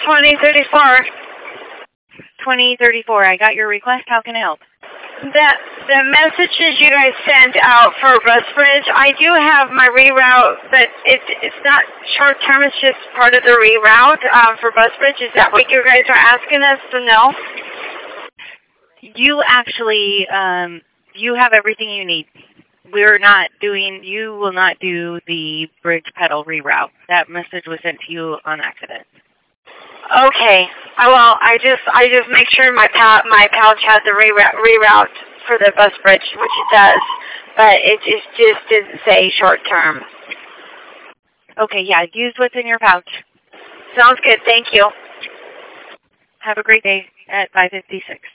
2034. 2034. I got your request. How can I help? The messages you guys sent out for Busbridge, I do have my reroute, but it's not short term. It's just part of the reroute for Busbridge. Is that what you guys are asking us to know? You actually, you have everything you need. We're not doing, you will not do the bridge pedal reroute. That message was sent to you on accident. Okay. Well, I just make sure my pouch has the reroute for the Busbridge, which it does, but it just didn't say short term. Okay, yeah, use what's in your pouch. Sounds good. Thank you. Have a great day at 5:56.